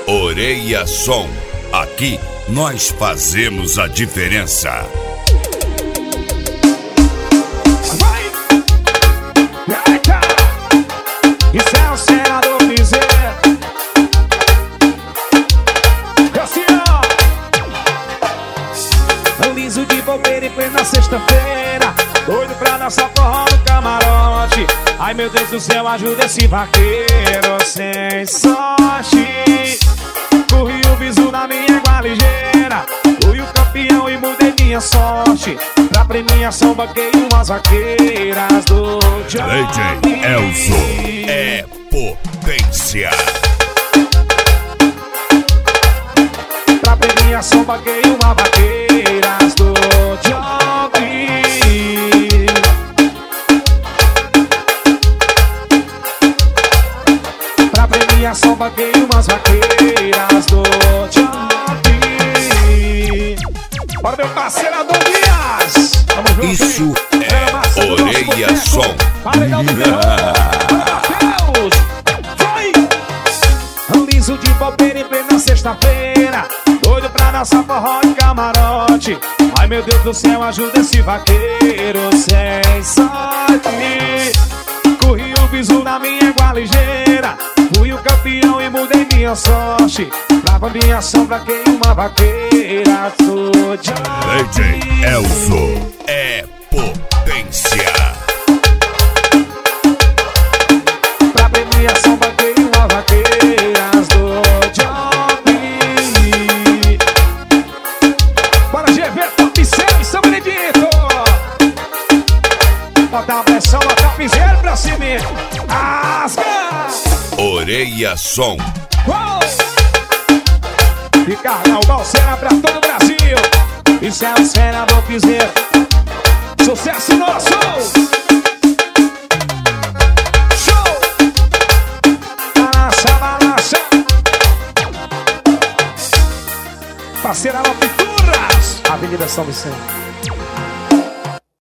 Orelha Som. Aqui nós fazemos a diferença. Isso é o senador Piseiro. Assim, ó. Liso de bobeira em plena sexta-feira, doido pra dançar forró no camarote. Ai meu Deus do céu, ajuda esse vaqueiro sem sorte. Corri o bisu na minha égua ligeira, fui o campeão e mudei minha sorte. Pra premiação banquei umas vaqueiras do Johnny. DJ Elzo é potência. Pra premiação banquei uma vaqueiras do Johnny. Pra premiação banquei umas vaqueiras do Johnny. Bora meu parceiro Adão Dias. Tamo junto, Isso hein? é Orelha Som. Liso de bobeira em plena sexta-feira, doido pra dançar forró em camarote. Ai meu Deus do céu, ajuda esse vaqueiro sem sorte. Corri o bisu na minha égua ligeira, fui o campeão e mudei minha sorte. Pra premiação braquei uma vaqueira do Johnny. DJ Elzo é potência. Pra premiação banquei uma vaqueiras do Johnny. Bora GV Top 6, São Benedito. Bota a pressão, bota o piseiro pra cima. Asca! Orelha Som. Uou! E carnaval será pra todo o Brasil. Isso é o senador piseiro. Sucesso nosso! Parceira Pinturas, Avenida São Vicente.